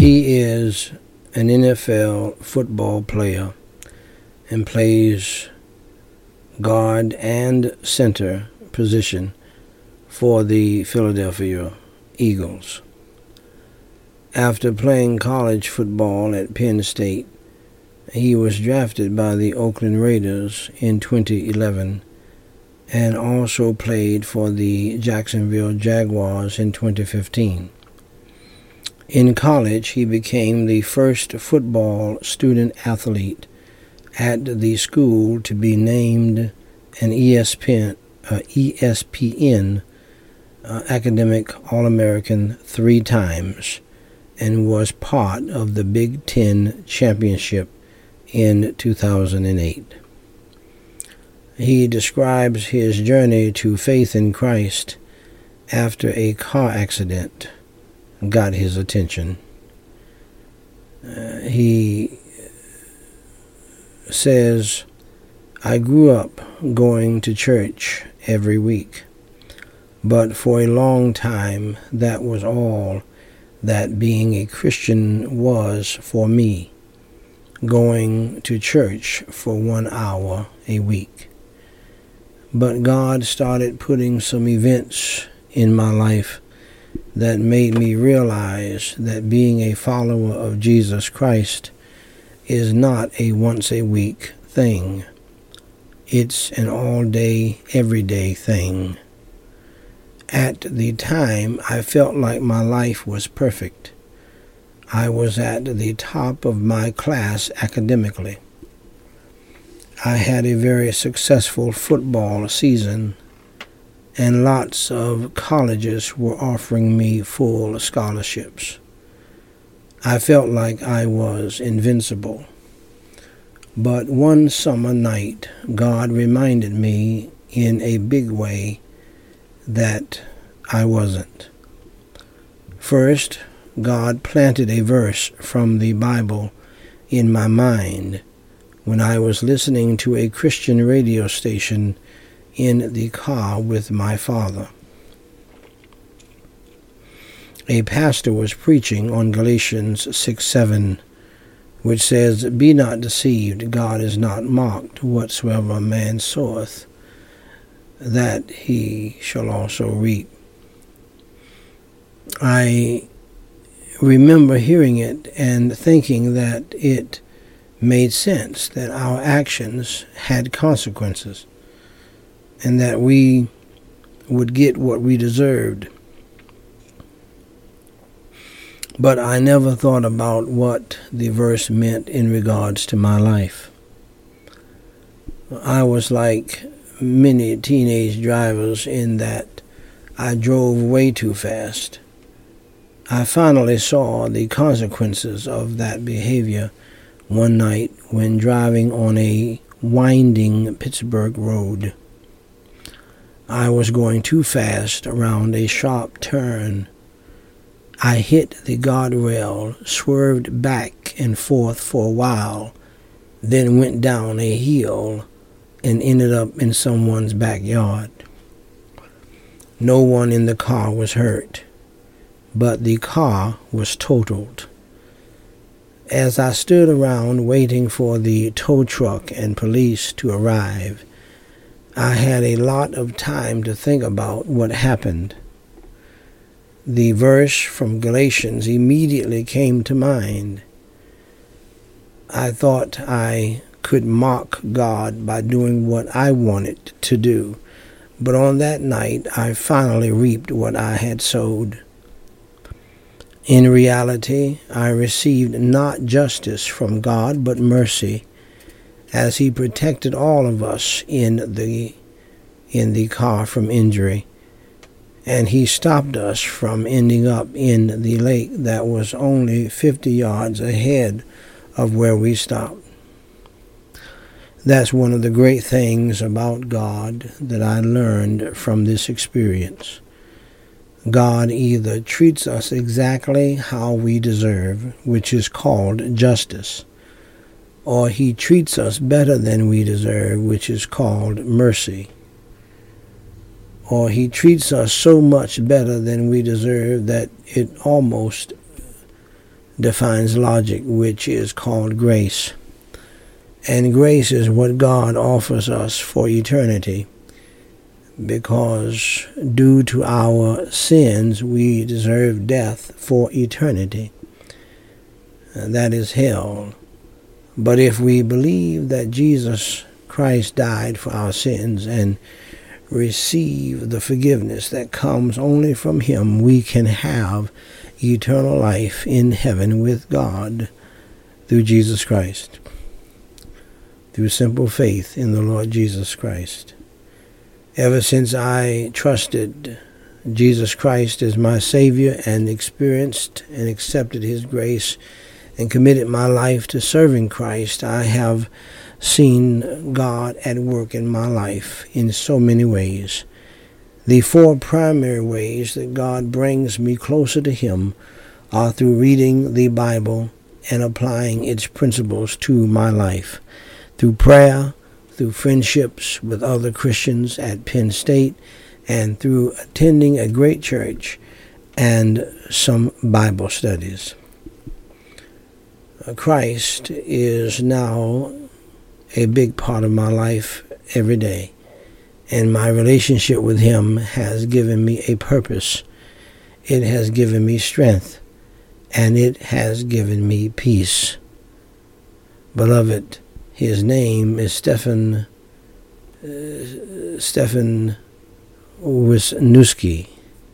He is an NFL football player and plays guard and center position for the Philadelphia Eagles. After playing college football at Penn State, he was drafted by the Oakland Raiders in 2011 and also played for the Jacksonville Jaguars in 2015. In college, he became the first football student athlete at the school to be named an ESPN Academic All-American 3 times and was part of the Big Ten Championship in 2008. He describes his journey to faith in Christ after a car accident got his attention. He says, "I grew up going to church every week, but for a long time that was all that being a Christian was for me, going to church for 1 hour a week. But God started putting some events in my life that made me realize that being a follower of Jesus Christ is not a once-a-week thing. It's an all-day, everyday thing. At the time, I felt like my life was perfect. I was at the top of my class academically. I had a very successful football season, and lots of colleges were offering me full scholarships. I felt like I was invincible. But one summer night, God reminded me in a big way that I wasn't. First, God planted a verse from the Bible in my mind when I was listening to a Christian radio station in the car with my father. A pastor was preaching on Galatians 6:7, which says, "Be not deceived, God is not mocked. Whatsoever a man soweth, that he shall also reap." I remember hearing it and thinking that it made sense, that our actions had consequences, and that we would get what we deserved. But I never thought about what the verse meant in regards to my life. I was like many teenage drivers in that I drove way too fast. I finally saw the consequences of that behavior one night when driving on a winding Pittsburgh road. I was going too fast around a sharp turn. I hit the guardrail, swerved back and forth for a while, then went down a hill and ended up in someone's backyard. No one in the car was hurt, but the car was totaled. As I stood around waiting for the tow truck and police to arrive, I had a lot of time to think about what happened. The verse from Galatians immediately came to mind. I thought I could mock God by doing what I wanted to do, but on that night I finally reaped what I had sowed. In reality, I received not justice from God, but mercy, as He protected all of us in the car from injury, and He stopped us from ending up in the lake that was only 50 yards ahead of where we stopped. That's one of the great things about God that I learned from this experience. God either treats us exactly how we deserve, which is called justice, or He treats us better than we deserve, which is called mercy. Or He treats us so much better than we deserve that it almost defines logic, which is called grace. And grace is what God offers us for eternity, because due to our sins we deserve death for eternity. And that is hell. But if we believe that Jesus Christ died for our sins and receive the forgiveness that comes only from Him, we can have eternal life in heaven with God through Jesus Christ, through simple faith in the Lord Jesus Christ. Ever since I trusted Jesus Christ as my Savior and experienced and accepted His grace and committed my life to serving Christ, I have seen God at work in my life in so many ways. The four primary ways that God brings me closer to Him are through reading the Bible and applying its principles to my life, through prayer, through friendships with other Christians at Penn State, and through attending a great church and some Bible studies. Christ is now a big part of my life every day, and my relationship with Him has given me a purpose. It has given me strength, and it has given me peace. Beloved, His name is Stefan Wisniewski.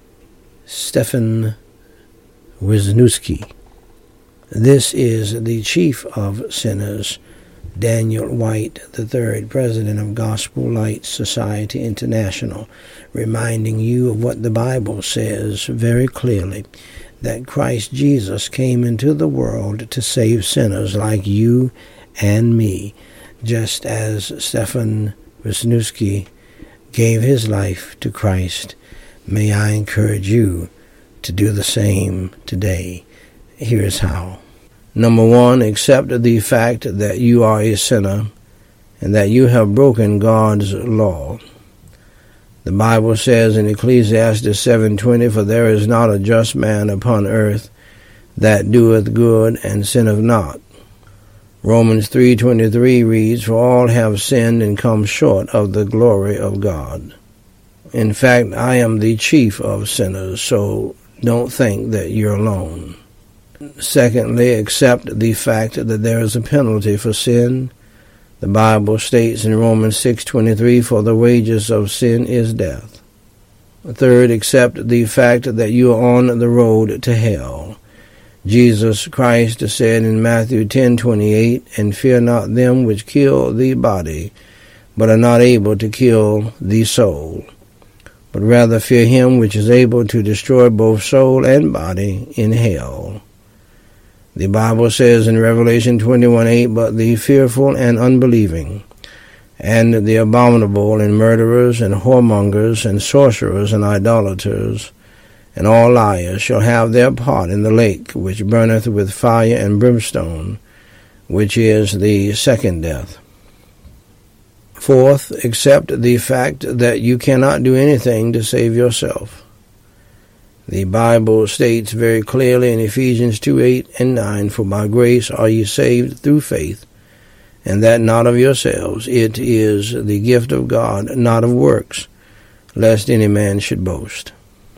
Stefan Wisniewski. This is the chief of sinners, Daniel White III, president of Gospel Light Society International, reminding you of what the Bible says very clearly, that Christ Jesus came into the world to save sinners like you and me, just as Stefan Wisniewski gave his life to Christ. May I encourage you to do the same today. Here's how. Number one, accept the fact that you are a sinner and that you have broken God's law. The Bible says in Ecclesiastes 7:20, "For there is not a just man upon earth that doeth good and sinneth not." Romans 3:23 reads, "For all have sinned and come short of the glory of God." In fact, I am the chief of sinners, so don't think that you're alone. Secondly, accept the fact that there is a penalty for sin. The Bible states in Romans 6:23, "For the wages of sin is death." Third, accept the fact that you are on the road to hell. Jesus Christ said in Matthew 10:28, "And fear not them which kill the body, but are not able to kill the soul, but rather fear him which is able to destroy both soul and body in hell." The Bible says in Revelation 21:8, "But the fearful and unbelieving, and the abominable, and murderers, and whoremongers, and sorcerers, and idolaters, and all liars shall have their part in the lake which burneth with fire and brimstone, which is the second death." Fourth, accept the fact that you cannot do anything to save yourself. The Bible states very clearly in Ephesians 2:8 and 9, "For by grace are ye saved through faith, and that not of yourselves. It is the gift of God, not of works, lest any man should boast."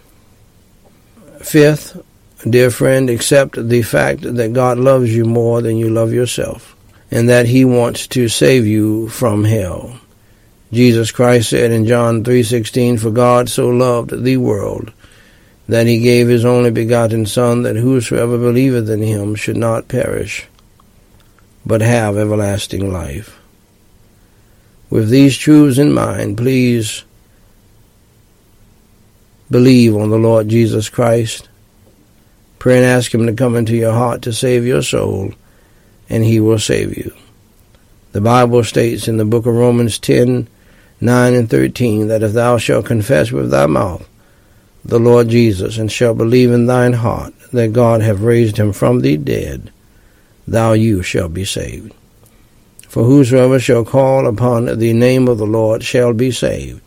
Fifth, dear friend, accept the fact that God loves you more than you love yourself, and that He wants to save you from hell. Jesus Christ said in John 3:16, "For God so loved the world, that He gave His only begotten Son, that whosoever believeth in Him should not perish, but have everlasting life." With these truths in mind, please believe on the Lord Jesus Christ. Pray and ask Him to come into your heart to save your soul, and He will save you. The Bible states in the book of Romans 10:9 and 13, that if thou shalt confess with thy mouth the Lord Jesus, and shalt believe in thine heart that God hath raised Him from the dead, you shall be saved. For whosoever shall call upon the name of the Lord shall be saved.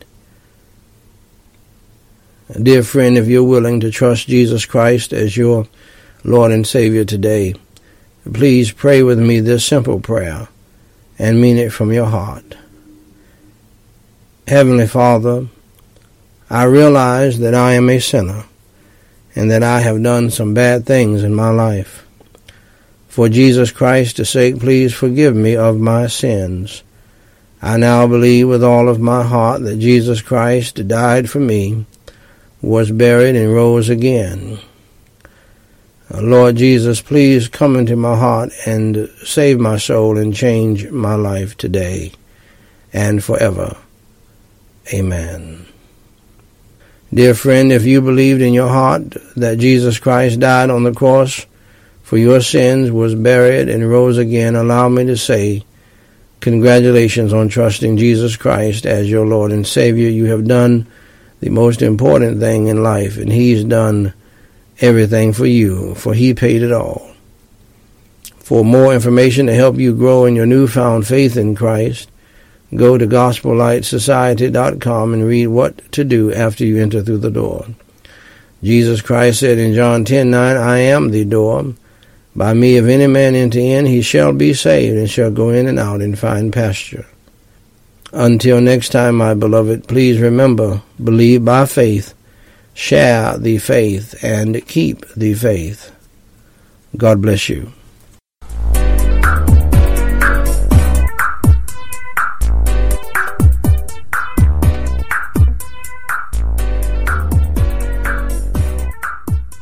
Dear friend, if you're willing to trust Jesus Christ as your Lord and Savior today, please pray with me this simple prayer and mean it from your heart. Heavenly Father, I realize that I am a sinner and that I have done some bad things in my life. For Jesus Christ's sake, please forgive me of my sins. I now believe with all of my heart that Jesus Christ died for me, was buried, and rose again. Lord Jesus, please come into my heart and save my soul and change my life today and forever. Amen. Dear friend, if you believed in your heart that Jesus Christ died on the cross for your sins, was buried, and rose again, allow me to say, congratulations on trusting Jesus Christ as your Lord and Savior. You have done the most important thing in life, and He's done everything for you, for He paid it all. For more information to help you grow in your newfound faith in Christ, go to GospelLightSociety.com and read what to do after you enter through the door. Jesus Christ said in John 10:9, I am the door. By me, if any man enter in, he shall be saved, and shall go in and out and find pasture. Until next time, my beloved, please remember, believe by faith, share the faith, and keep the faith. God bless you.